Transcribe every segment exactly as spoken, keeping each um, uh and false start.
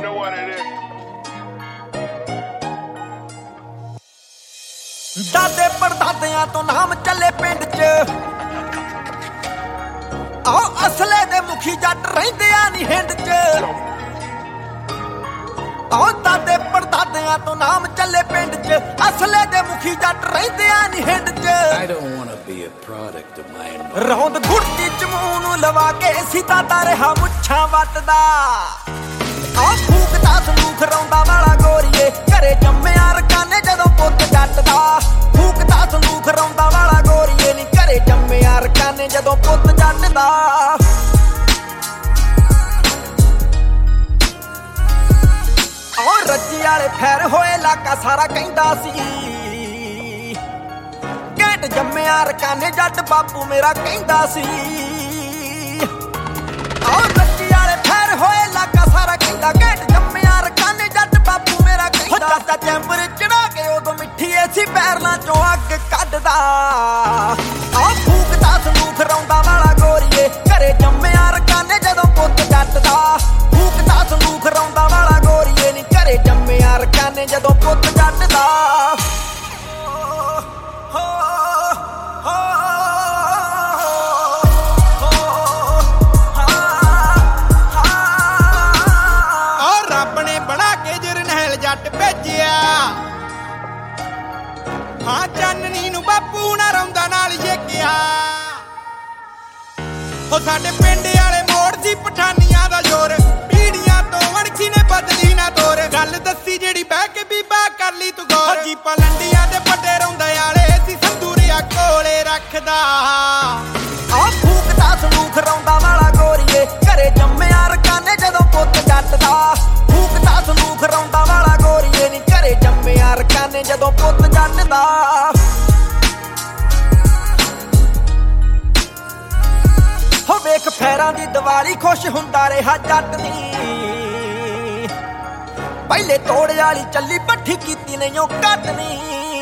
know what it is. ਦਾਦੇ ਪੜਦਾਦਿਆਂ ਤੋਂ ਨਾਮ ਚੱਲੇ ਪਿੰਡ 'ਚ ਆ ਅਸਲੇ ਦੇ ਮੁਖੀ ਜੱਟ ਰਹਿੰਦੇ ਆ ਨੀ ਹਿੰਡ 'ਚ ਆ ਦਾਦੇ ਪੜਦਾਦਿਆਂ ਤੋਂ ਨਾਮ ਚੱਲੇ ਪਿੰਡ 'ਚ ਅਸਲੇ ਦੇ ਮੁਖੀ ਜੱਟ ਰਹਿੰਦੇ ਆ ਨੀ ਹਿੰਡ 'ਚ I don't want to be a product of my environment. ਰੌਂਦ ਗੁੜਤੀ ਚ ਮੂੰਹ ਨੂੰ ਲਵਾ ਕੇ ਸੀਤਾ ਤਾਂ ਰਿਹਾ ਮੁੱਛਾਂ ਵੱਟਦਾ ਆ ਫੂਕਦਾ ਸੰਦੂਖ ਰੌਂਦਾ ਵਾਲਾ ਗੋਰੀਏ ਘਰੇ ਜੰਮਿਆ ਰਕਾਨੇ ਜਦੋਂ ਪੁੱਤ ਜੱਟਦਾ ਫੂਕਦਾ ਸੰਦੂਖ ਰੌਂਦਾ ਵਾਲਾ ਗੋਰੀਏ ਨੀ ਘਰੇ ਜੰਮਿਆ ਰਕਾਨੇ ਜਦੋਂ ਪੁੱਤ ਜੱਟਦਾ ਆ ਰੱਜੀ ਵਾਲੇ ਫੈਰ ਹੋਏ ਇਲਾਕਾ ਸਾਰਾ ਕਹਿੰਦਾ ਸੀ ਘੈਂਟ ਜੰਮਿਆ ਰਕਾਨੇ ਜੱਟ ਬਾਪੂ ਮੇਰਾ ਕਹਿੰਦਾ ਸੀ ਆ ਰੱਜੀ ਵਾਲੇ ਫੈਰ ਹੋਏ ਇਲਾਕਾ ਸਾਰਾ ਕਹਿੰਦਾ ਘੈਂਟ ਜੰਮਿਆ ਰਕਾਨੇ ਜੱਟ ਬਾਪੂ ਮੇਰਾ ਕਹਿੰਦਾ ਚਾਚਾ ਚੈਂਬਰ ਚੜਾ ਕੇ ਉਦੋਂ ਮਿੱਠੀ ਐਸੀ ਪੈਰਲਾਂ ਚੋਂ ਅੱਗ ਕੱਢਦਾ ਆ ਫੂਕਦਾ ਸੰਦੂਖ ਰੌਂਦਾ ਵਾਲਾ ਗੋਰੀਏ ਘਰੇ ਜੰਮਿਆ ਰਕਾਨੇ ਜਦੋਂ ਪੁੱਤ ਜੱਟਦਾ ਫੂਕਦਾ ਸੰਦੂਖ ਰੌਂਦਾ ਵਾਲਾ ਗੋਰੀਏ ਨੀ ਘਰੇ ਜੰਮਿਆ ਰਕਾਨੇ ਜਦੋਂ ਪੁੱਤ ਜੱਟਦਾ ਹਾਂ ਚਾਨਣੀ ਨੂੰ ਬਾਪੂ ਨਾ ਰੌਂਦਾ ਨਾਲ ਯੇਕਿਆ ਹੋ ਸਾਡੇ ਪਿੰਡ ਵਾਲੇ ਮੋੜ ਸੀ ਪਠਾਨੀਆਂ ਦਾ ਜ਼ੋਰ ਪੀੜੀਆਂ ਤੋਂ ਵਣਖੀ ਨੇ ਬਦਲੀ ਨਾ ਤੋਰ ਗੱਲ ਦੱਸੀ ਜਿਹੜੀ ਬਹਿ ਕੇ ਬੀਬਾ ਕਰ ਲਈ ਤੂੰ ਗੌਰ ਜੀ ਪਲੰਡੀਆਂ ਦੇ ਵੱਡੇ ਰੌਂਦੇ ਵਾਲੇ ਸੀ ਸੰਦੂਰੀਆ ਕੋਲੇ ਰੱਖਦਾ ਆ ਫੂਕਦਾ ਸੰਦੂਖ ਰੌਂਦਾ ਵਾਲਾ ਗੋਰੀਏ ਘਰੇ ਜੰਮਿਆ ਰਕਾਨੇ ਜਦੋਂ ਪੁੱਤ ਜੱਟਦਾ ਫੂਕਦਾ ਸੰਦੂਖ ਰੌਂਦਾ ਵਾਲਾ ਗੋਰੀਏ ਨੀ ਘਰੇ ਜੰਮਿਆ ਰਕਾਨੇ ਜਦੋਂ ਪੁੱਤ ਜੱਟਦਾ ਹੋ ਵੇਖ ਫੈਰਾਂ ਦੀ ਦੀਵਾਲੀ ਖੁਸ਼ ਹੁੰਦਾ ਰਿਹਾ ਜੱਟ ਨੀ ਪਹਿਲੇ ਤੋੜੇ ਵਾਲੀ ਚੱਲੀ ਪੱਠੀ ਕੀਤੀ ਨਹੀਂ ਉਹ ਘੱਟ ਨੀ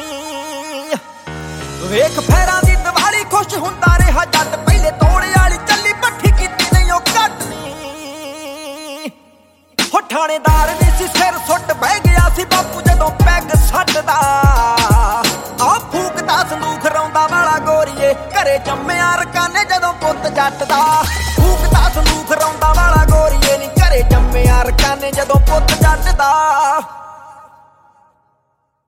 ਵੇਖ ਫੈਰਾਂ ਦੀ ਦੀਵਾਲੀ ਖੁਸ਼ ਹੁੰਦਾ ਰਿਹਾ ਜੱਟ ਪਹਿਲੇ ਤੋੜੇ ਵਾਲੀ ਚੱਲੀ ਪੱਠੀ ਕੀਤੀ ਨਹੀਂ ਉਹ ਘੱਟ ਨੀ ਹੋ ਠਾਣੇਦਾਰ ਵੀ ਸੀ ਸਿਰ ਸੁੱਟ ਬਹਿ ਗਿਆ ਸੀ ਬਾਪੂ ਜਦੋਂ ਪੈਗ ਛੱਡਦਾ ਆ ਫੂਕਦਾ ਸੰਦੂਖ ਰੌਂਦਾ ਵਾਲਾ ਗੋਰੀਏ ਘਰੇ ਜੰਮਿਆ ਰਕਾਨੇ ਜਦੋਂ ਪੁੱਤ ਜੱਟਦਾ ਫੂਕਦਾ ਸੰਦੂਖ ਰੌਂਦਾ ਵਾਲਾ ਗੋਰੀਏ ਨੀ ਘਰੇ ਜੰਮਿਆ ਰਕਾਨੇ ਜਦੋਂ ਪੁੱਤ ਜੱਟਦਾ